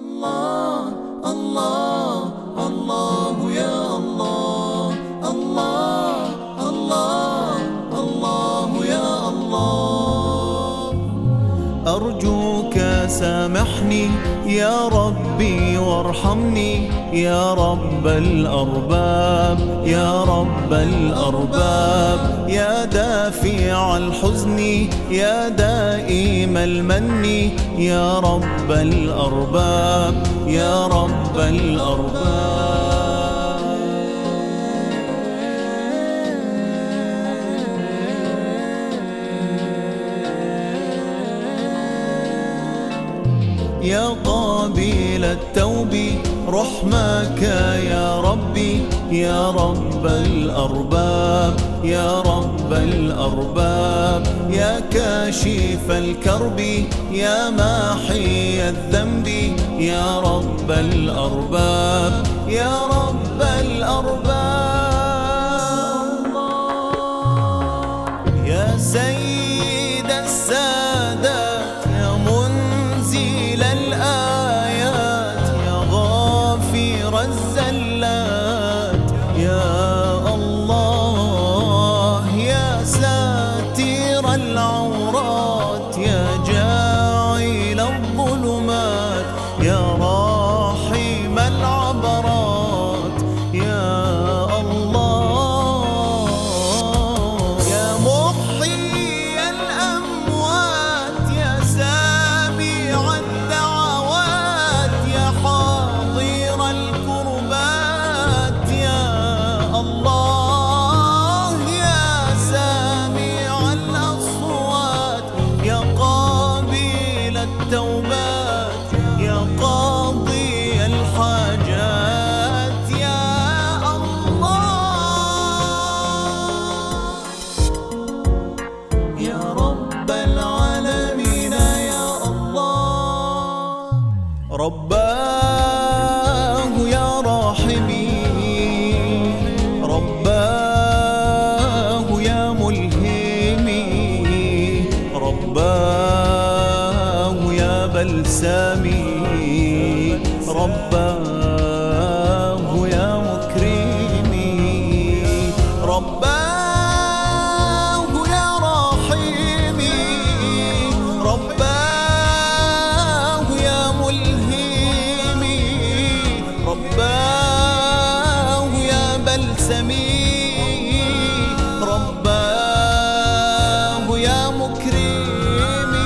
الله الله الله يا الله الله الله الله يا الله. أرجوك سامحني يا ربي وارحمني يا رب الأرباب يا رب الأرباب، يا دافع الحزن يا دائم المن يا رب الأرباب يا رب الأرباب. يا قابل التوب رحمك يا ربي يا رب الأرباب يا رب الأرباب، يا كاشف الكرب يا ماحي الذنب يا رب الأرباب يا رب الأرباب. يا سيد السادات يا منزل الآيات يا غافر الزلات يا الله، يا ساتر العورات يا جاعل الظلمات يا راحم العبرات يا الله، يا محيي الأموات يا سامع الدعوات يا حاضر الكربات يا الله، يا سامع الأصوات يا قابل التوبات يا قاضي الحاجات يا الله، يا رب العالمين يا الله. رباه يا راحمي رباه يا ملهمي رباه يا بلسمي رباه يا مكرمي رباه يا راحمي رباه يا ملهمي رباه يا بلسمي رباه يا مكرمي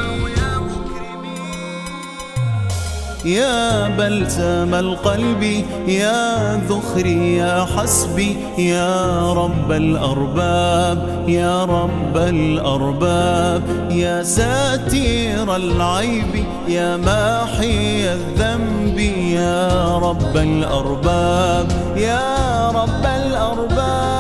يا بلسم القلب يا ذخري يا حسبي يا رب الأرباب يا رب الأرباب، يا ساتر العيب يا ماحي الذنب يا رب الأرباب يا رب الأرباب.